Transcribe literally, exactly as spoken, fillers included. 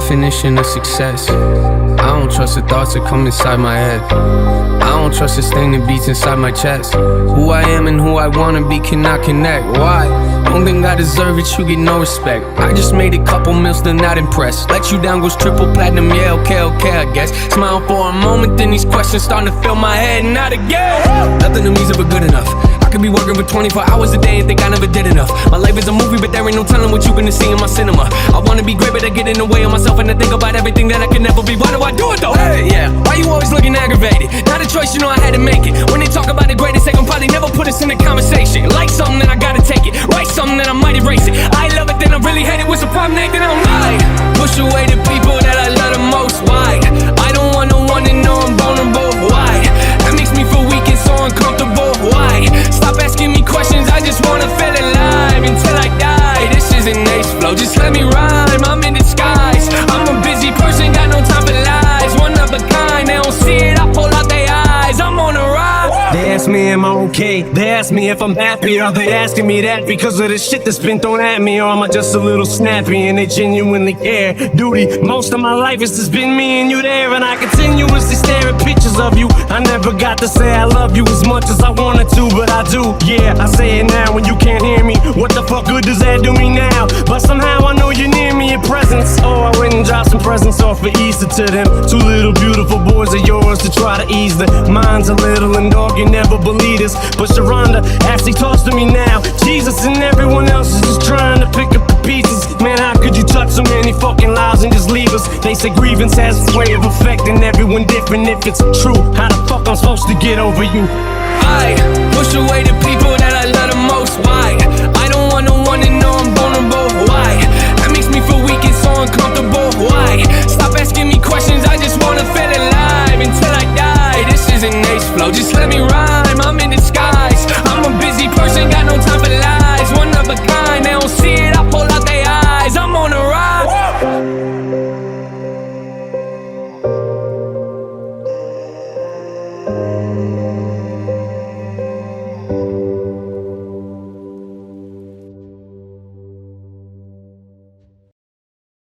definition of success. I don't trust the thoughts that come inside my head. I don't trust this thing that beats inside my chest. Who I am and who I wanna be cannot connect. Why? Don't think I deserve it, you get no respect. I just made a couple mils, still not impressed. Let you down goes triple platinum, yeah, okay, okay, I guess. Smile for a moment, then these questions starting to fill my head, not again. Nothing to me's ever good enough. I could be working for twenty-four hours a day and think I never did enough. My life is a movie, but there ain't no telling what you gonna see in my cinema. I wanna be great, but I get in the way of myself and I think about everything that I can never be. Why do I do it though? Hey, yeah, why you always looking aggravated? Not a choice, you know I had to make it. When they talk about the greatest, they gon' probably never put us in a conversation. Like something, then I gotta take it. Write something, then I might erase it. I love it, then I really hate it. What's the problem, Nate? Then I'm lying. Push away the people that I love the most. Why? I don't want no one to know I'm vulnerable. Why? That makes me feel weak and so uncomfortable. Why? Stop asking me questions, I just wanna feel alive until I die. This is an ace flow, just let me rhyme. I'm in disguise. I'm a busy person, got no time for lies. One of a kind, they don't see it, I pull out their eyes. I'm on a ride. They ask me, am I okay? They ask me if I'm happy. Are they asking me that because of the shit that's been thrown at me? Or am I just a little snappy and they genuinely care? Duty, most of my life has just been me and you there. And I continuously stare at pictures of you. I never got to say I love you as much as I wanted to, but I do. Yeah, I say it now when you can't hear me. What the fuck good does that do me now? But somehow I know you're near me in presence. Oh, I went and dropped some presents off for Easter to them. Two little beautiful boys of yours to try to ease their minds a little. And dog, you never believe this, but Sharonda actually talks to me now. Jesus and everyone else is just trying to pick up the pieces. Man, how could you touch so many fucking lives and just leave us? They say grievance has its way of affecting everyone different. If it's true, how the fuck I'm supposed to get over you? I push away the people that I love the most. Why? I don't want no one to know I'm vulnerable. Why? That makes me feel weak and so uncomfortable. Why?